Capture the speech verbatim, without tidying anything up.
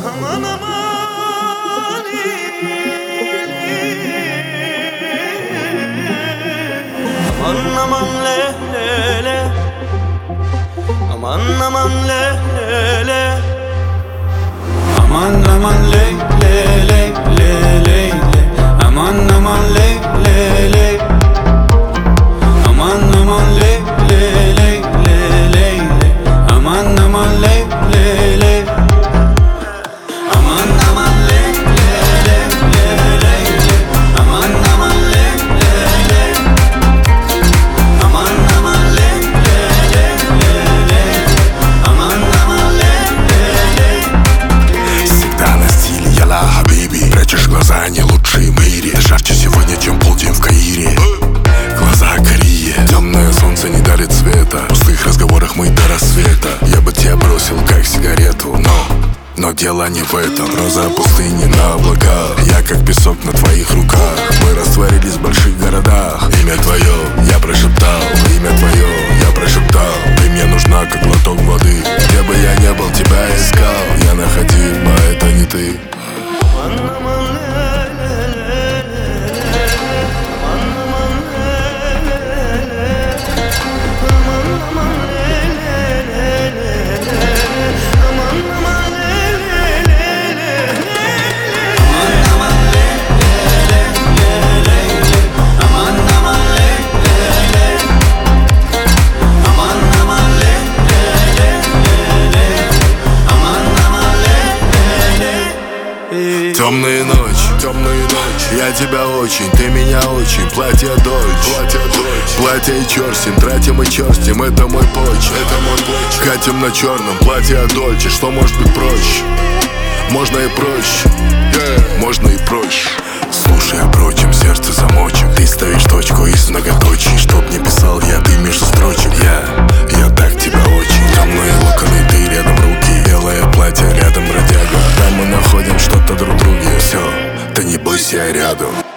Aman aman Aman aman le le le Aman aman le le Aman aman le le le le le Aman aman le le le Aman aman le le le le le Aman aman le le le Aman aman le le le le le Aman aman le le le Aman aman le le le le Aman aman le le le. Всегда на стиле, яла хабиби. Прячешь глаза, они лучшие в мире. Жарче сегодня, чем полдень в Каире. Глаза карие, темное солнце не дарит света. В пустых разговорах мы до рассвета. Я бы тебя бросил, как сигарету, но Но дело не в этом. Роза пустыни на облаках, я как песок на твоих руках. Мы растворились в больших городах. Имя твое я прошептал, имя твое я прошептал. Ты мне нужна, как глоток воды. Где бы я не был, тебя искал. Я находил, но это не ты. Темные ночи, темные ночи. Я тебя очень, ты меня очень. Платье дольче, платье дольче. Платье и черстим, тратим и черстим. Это мой почерк, это мой почерк. Катим на черном, платье дольче. Что может быть проще? Можно и проще, yeah. Можно и проще. Слушай, о прочем, сердце замочим. Ты ставишь точку из многоточий. Чтоб не писал я, ты между строчек. Я, я так тебя очень. Темные локоны, ты рядом руки. Белое платье, рядом бродяга. Там мы находим что-то друг в друге. Все, ты не бойся, я рядом.